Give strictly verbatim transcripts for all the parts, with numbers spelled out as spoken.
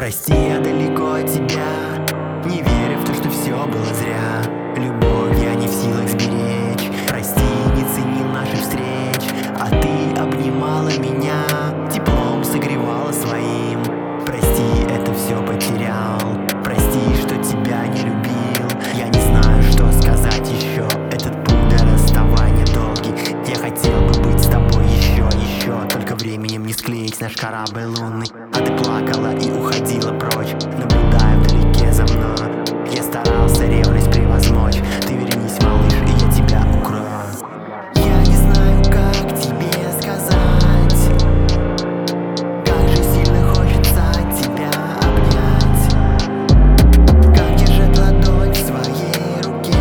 Прости, я далеко от тебя, не веря в то, что все было зря. Любовь я не в силах сберечь. Прости, не ценил наших встреч, а ты обнимала меня, теплом согревала своим. Прости, это все потерял. Прости, что тебя не любил. Я не знаю, что сказать еще. Этот путь до расставания долгий. Я хотел бы быть с тобой еще, еще. Только временем не склеить наш корабль лунный. А ты плакала и уходила прочь, наблюдая вдалеке за мной. Я старался ревность превозмочь. Ты вернись, малыш, и я тебя укрою. Я не знаю, как тебе сказать, как же сильно хочется тебя обнять, как держать ладонь в своей руке.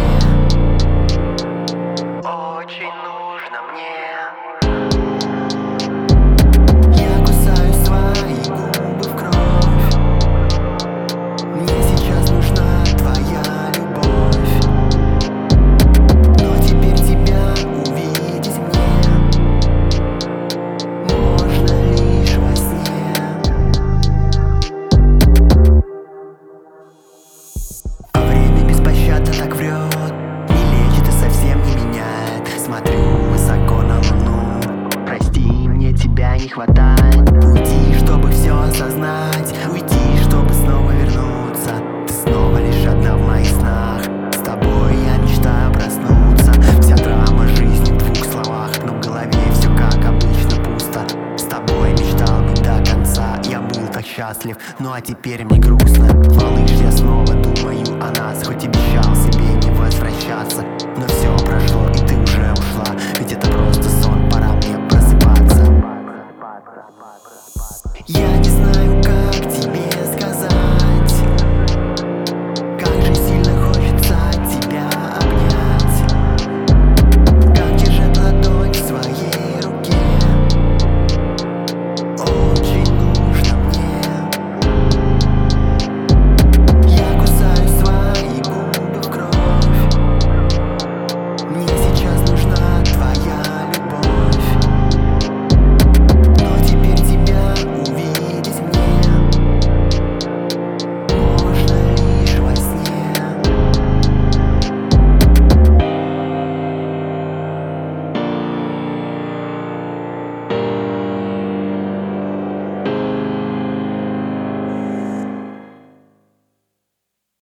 Очень нужно мне. Я кусаю свои губы в кровь. Мне сейчас нужна твоя любовь, но теперь тебя увидеть мне можно лишь во сне. А время беспощадно так врет, не лечит и совсем не меняет. Смотрю высоко на луну. Прости, мне тебя не хватает. Уйди, чтобы все осознать. Уйди, чтобы снова вернуться. Ты снова лишь одна в моих снах. С тобой я мечтаю проснуться. Вся драма жизни в двух словах, но в голове все как обычно пусто. С тобой мечтал быть до конца. Я был так счастлив, ну а теперь мне грустно. Малыш, я снова думаю о нас. Хоть обещал себе не возвращаться, но все прошло и ты уже ушла. Ведь это просто сон, пора мне просыпаться. Я не знаю.